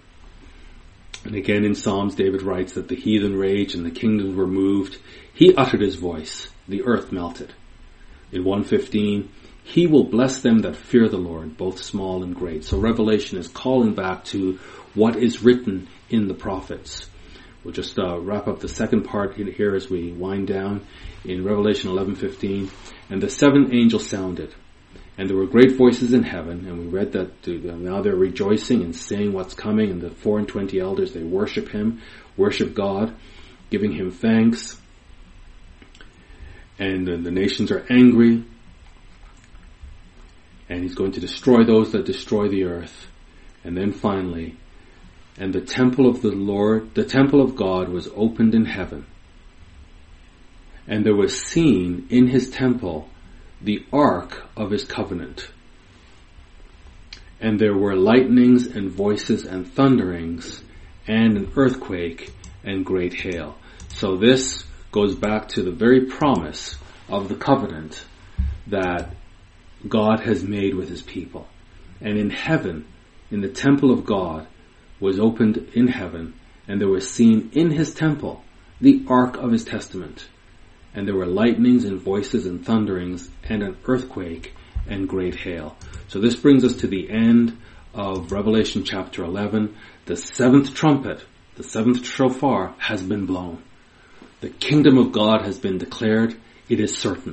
And again in Psalms, David writes that the heathen raged and the kingdoms were moved. He uttered his voice, the earth melted. In one fifteen, he will bless them that fear the Lord, both small and great. So Revelation is calling back to what is written in the prophets. We'll just uh, wrap up the second part here as we wind down in Revelation eleven fifteen. And the seventh angel sounded, and there were great voices in heaven, and we read that uh, now they're rejoicing and saying what's coming, and the four and twenty elders, they worship him, worship God, giving him thanks. And uh, the nations are angry, and he's going to destroy those that destroy the earth. And then finally, and the temple of the Lord, the temple of God was opened in heaven. And there was seen in his temple the ark of his covenant. And there were lightnings and voices and thunderings and an earthquake and great hail. So this goes back to the very promise of the covenant that God has made with his people. And in heaven, in the temple of God, was opened in heaven, and there was seen in his temple the ark of his testament. And there were lightnings and voices and thunderings and an earthquake and great hail. So this brings us to the end of Revelation chapter eleven. The seventh trumpet, the seventh shofar, has been blown. The kingdom of God has been declared. It is certain.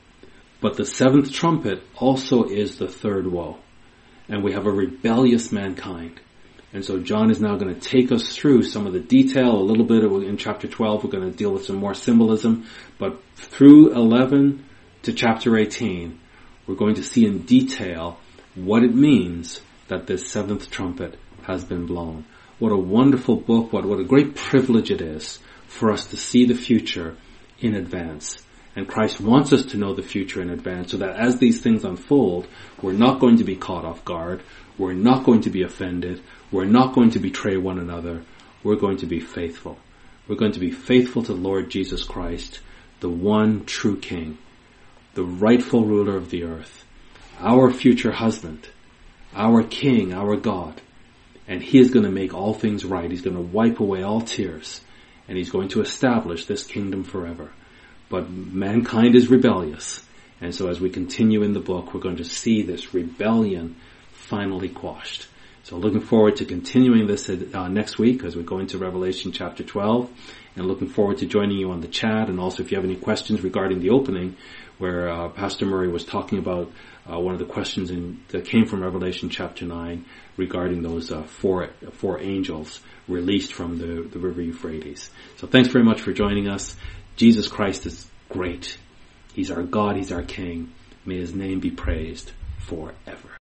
But the seventh trumpet also is the third woe. And we have a rebellious mankind. And so John is now going to take us through some of the detail, a little bit of, in chapter twelve, we're going to deal with some more symbolism. But through eleven to chapter eighteen, we're going to see in detail what it means that this seventh trumpet has been blown. What a wonderful book, what, what a great privilege it is for us to see the future in advance. And Christ wants us to know the future in advance so that as these things unfold, we're not going to be caught off guard. We're not going to be offended. We're not going to betray one another. We're going to be faithful. We're going to be faithful to Lord Jesus Christ, the one true King, the rightful ruler of the earth, our future husband, our King, our God. And he is going to make all things right. He's going to wipe away all tears. And he's going to establish this kingdom forever. But mankind is rebellious. And so as we continue in the book, we're going to see this rebellion finally quashed. So looking forward to continuing this uh, next week as we go into Revelation chapter twelve. And looking forward to joining you on the chat. And also if you have any questions regarding the opening, where uh, Pastor Murray was talking about uh, one of the questions in, that came from Revelation chapter nine regarding those uh, four four angels released from the, the river Euphrates. So thanks very much for joining us. Jesus Christ is great. He's our God. He's our King. May his name be praised forever.